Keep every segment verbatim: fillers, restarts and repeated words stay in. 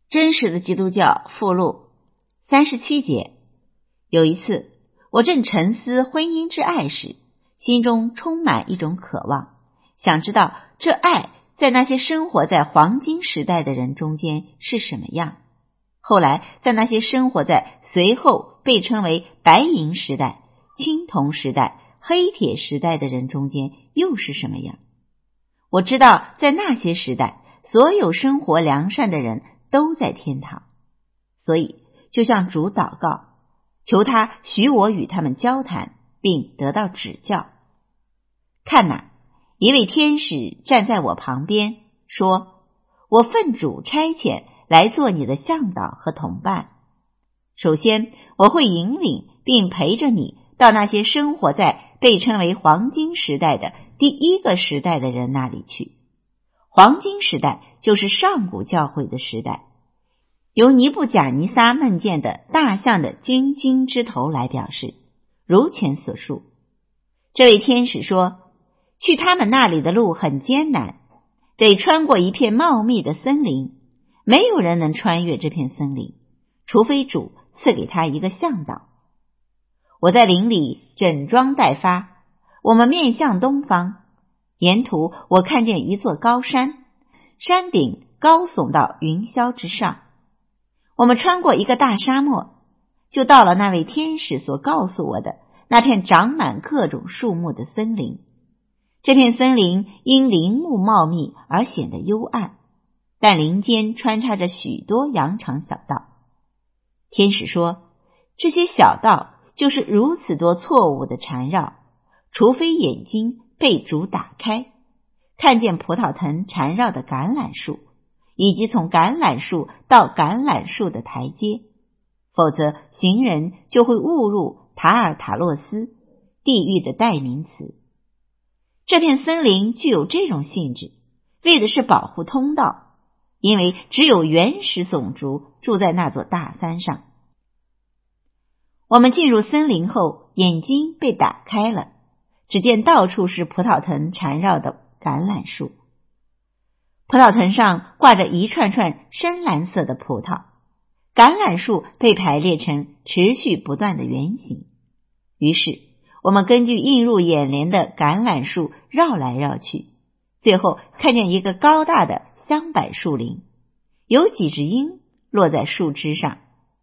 真实的基督教附录三十七节。有一次，我正沉思婚姻之爱时，心中充满一种渴望，想知道这爱在那些生活在黄金时代的人中间是什么样。后来在那些生活在随后被称为白银时代、青铜时代、黑铁时代的人中间又是什么样。我知道在那些时代，所有生活良善的人都在天堂，所以就向主祷告，求他许我与他们交谈，并得到指教。看哪，一位天使站在我旁边，说：我奉主差遣来做你的向导和同伴。首先，我会引领并陪着你到那些生活在被称为黄金时代的第一个时代的人那里去。黄金时代就是上古教会的时代，由尼布甲尼撒梦见的大象的金睛之头来表示，如前所述。这位天使说，去他们那里的路很艰难，得穿过一片茂密的森林，没有人能穿越这片森林，除非主赐给他一个向导。我在林里整装待发，我们面向东方，沿途我看见一座高山，山顶高耸到云霄之上。我们穿过一个大沙漠，就到了那位天使所告诉我的那片长满各种树木的森林。这片森林因林木茂密而显得幽暗，但林间穿插着许多羊肠小道。天使说，这些小道就是如此多错误的缠绕，除非眼睛被主打开，看见葡萄藤缠绕的橄榄树，以及从橄榄树到橄榄树的台阶，否则行人就会误入塔尔塔洛斯，地狱的代名词。这片森林具有这种性质，为的是保护通道，因为只有原始种族住在那座大山上。我们进入森林后，眼睛被打开了，只见到处是葡萄藤缠绕的橄榄树，葡萄藤上挂着一串串深蓝色的葡萄，橄榄树被排列成持续不断的圆形。于是我们根据映入眼帘的橄榄树绕来绕去，最后看见一个高大的香柏树林，有几只鹰落在树枝上。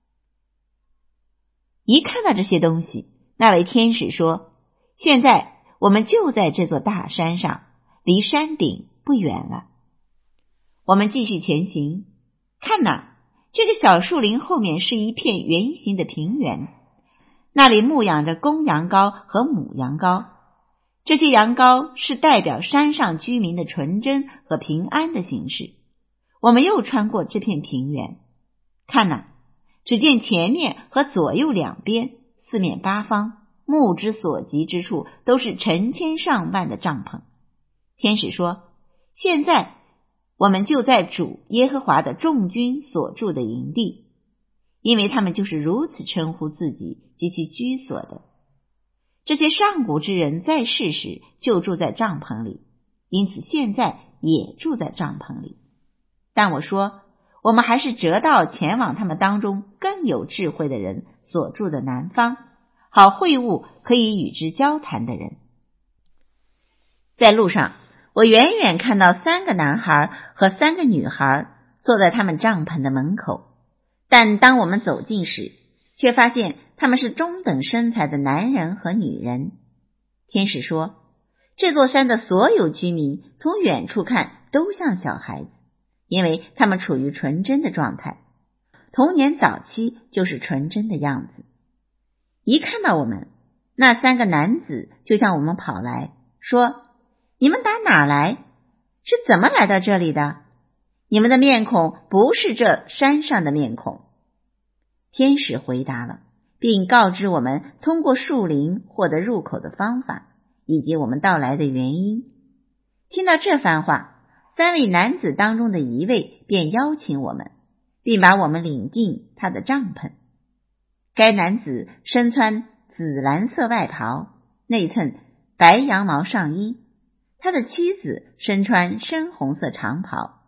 一看到这些东西，那位天使说，现在我们就在这座大山上，离山顶不远了。我们继续前行，看哪，这个小树林后面是一片圆形的平原，那里牧养着公羊羔和母羊羔，这些羊羔是代表山上居民的纯真和平安的形式。我们又穿过这片平原，看哪，只见前面和左右两边、四面八方，目之所及之处都是成千上万的帐篷。天使说，现在我们就在主耶和华的众军所住的营地，因为他们就是如此称呼自己及其居所的。这些上古之人在世时就住在帐篷里，因此现在也住在帐篷里。但我说，我们还是折道前往他们当中更有智慧的人所住的南方，好会晤可以与之交谈的人。在路上，我远远看到三个男孩和三个女孩坐在他们帐篷的门口，但当我们走近时，却发现他们是中等身材的男人和女人。天使说，这座山的所有居民从远处看都像小孩子，因为他们处于纯真的状态，童年早期就是纯真的样子。一看到我们，那三个男子就向我们跑来，说，你们打哪来？是怎么来到这里的？你们的面孔不是这山上的面孔。天使回答了，并告知我们通过树林获得入口的方法，以及我们到来的原因。听到这番话，三位男子当中的一位便邀请我们，并把我们领进他的帐篷。该男子身穿紫蓝色外袍，内衬白羊毛上衣，他的妻子身穿深红色长袍，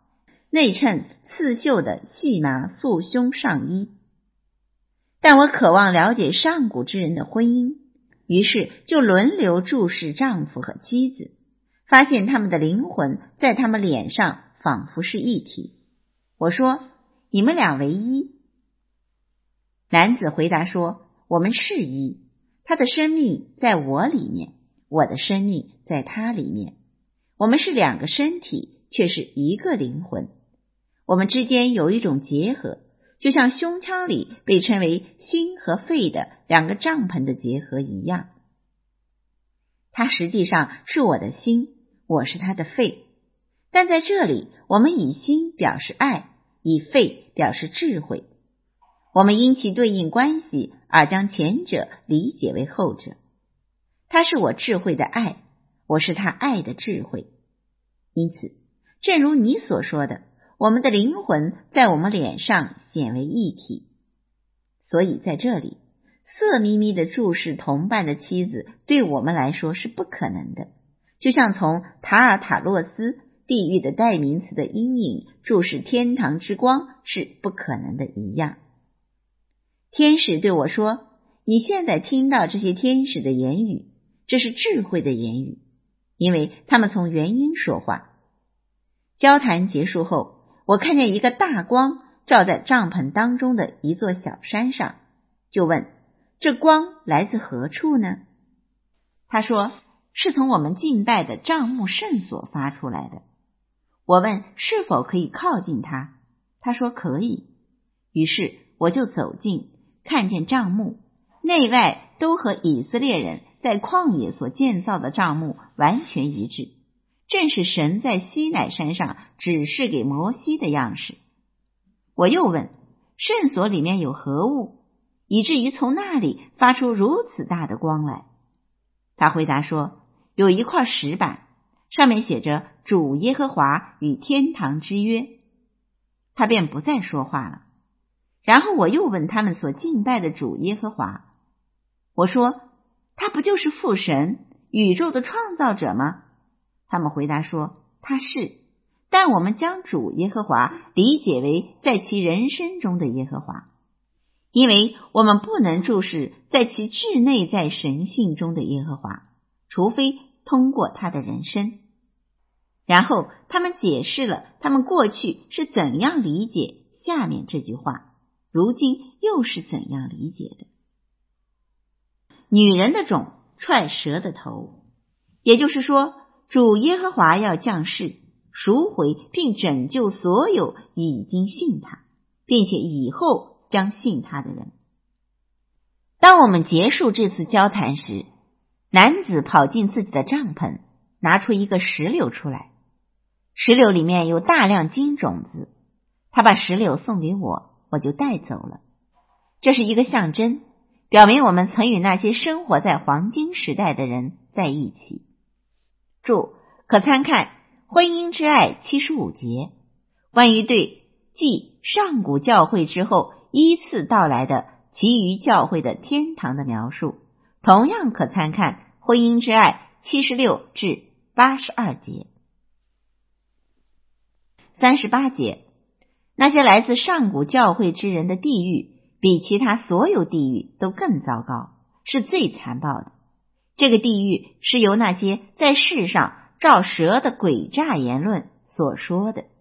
内衬刺绣的细麻束胸上衣。但我渴望了解上古之人的婚姻，于是就轮流注视丈夫和妻子，发现他们的灵魂在他们脸上仿佛是一体。我说，你们俩为一。男子回答说，我们是一，他的生命在我里面，我的生命在他里面，我们是两个身体，却是一个灵魂。我们之间有一种结合，就像胸腔里被称为心和肺的两个帐篷的结合一样。他实际上是我的心，我是他的肺，但在这里我们以心表示爱，以肺表示智慧。我们因其对应关系而将前者理解为后者。他是我智慧的爱，我是他爱的智慧。因此，正如你所说的，我们的灵魂在我们脸上显为一体。所以在这里，色眯眯的注视同伴的妻子对我们来说是不可能的，就像从塔尔塔洛斯地狱的代名词的阴影注视天堂之光是不可能的一样。天使对我说，你现在听到这些天使的言语，这是智慧的言语，因为他们从原因说话。交谈结束后，我看见一个大光照在帐篷当中的一座小山上，就问，这光来自何处呢？他说，是从我们敬拜的帐幕圣所发出来的。我问，是否可以靠近它？他说可以。于是我就走近，看见帐幕内外都和以色列人在旷野所建造的帐幕完全一致，正是神在西乃山上指示给摩西的样式。我又问，圣所里面有何物，以至于从那里发出如此大的光来？他回答说，有一块石板，上面写着主耶和华与天堂之约。他便不再说话了。然后我又问他们所敬拜的主耶和华，我说，他不就是父神，宇宙的创造者吗？他们回答说，他是，但我们将主耶和华理解为在其人生中的耶和华，因为我们不能注视在其至内在神性中的耶和华，除非通过他的人生。然后他们解释了他们过去是怎样理解下面这句话，如今又是怎样理解的。女人的种踹蛇的头，也就是说，主耶和华要降世，赎回并拯救所有已经信他，并且以后将信他的人。当我们结束这次交谈时，男子跑进自己的帐篷，拿出一个石榴出来，石榴里面有大量金种子，他把石榴送给我，我就带走了。这是一个象征，表明我们曾与那些生活在黄金时代的人在一起。注：可参看《婚姻之爱》七十五节，关于对继上古教会之后依次到来的其余教会的天堂的描述，同样可参看《婚姻之爱》七十六至八十二节。三十八节，那些来自上古教会之人的地狱比其他所有地狱都更糟糕，是最残暴的。这个地狱是由那些在世上照蛇的诡诈言论所说的。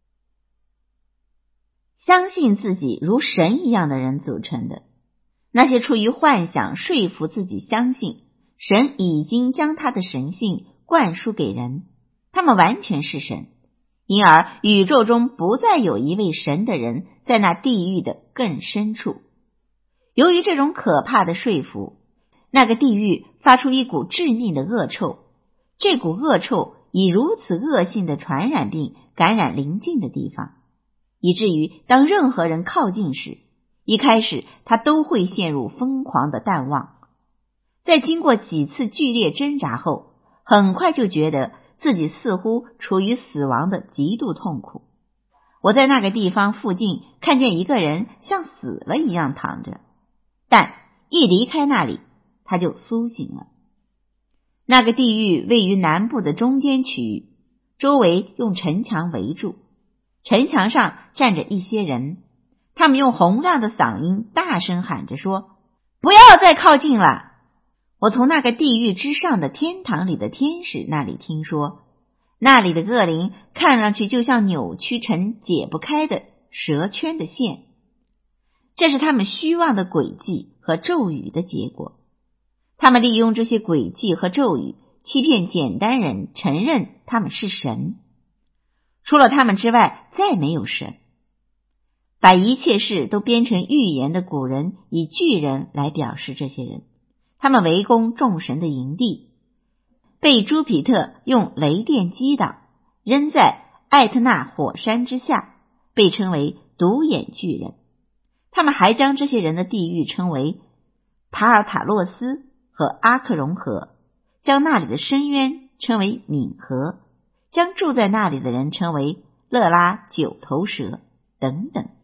相信自己如神一样的人组成的，那些出于幻想说服自己相信神已经将他的神性灌输给人，他们完全是神，因而宇宙中不再有一位神的人在那地狱的更深处。由于这种可怕的说服，那个地狱发出一股致命的恶臭，这股恶臭以如此恶性的传染病感染邻近的地方，以至于当任何人靠近时，一开始他都会陷入疯狂的淡忘，在经过几次剧烈挣扎后，很快就觉得自己似乎处于死亡的极度痛苦。我在那个地方附近看见一个人像死了一样躺着，但一离开那里，他就苏醒了。那个地狱位于南部的中间区域，周围用城墙围住。 城墙上站着一些人，他们用洪亮的嗓音大声喊着说：不要再靠近了！我从那个地狱之上的天堂里的天使那里听说，那里的恶灵看上去就像扭曲成解不开的蛇圈的线，这是他们虚妄的诡计和咒语的结果。他们利用这些诡计和咒语欺骗简单人，承认他们是神。除了他们之外，再没有神。把一切事都编成预言的古人以巨人来表示这些人，他们围攻众神的营地，被朱庇特用雷电击倒，扔在艾特纳火山之下，被称为独眼巨人。他们还将这些人的地狱称为塔尔塔洛斯和阿克隆河，将那里的深渊称为冥河，将住在那里的人称为勒拉九头蛇等等。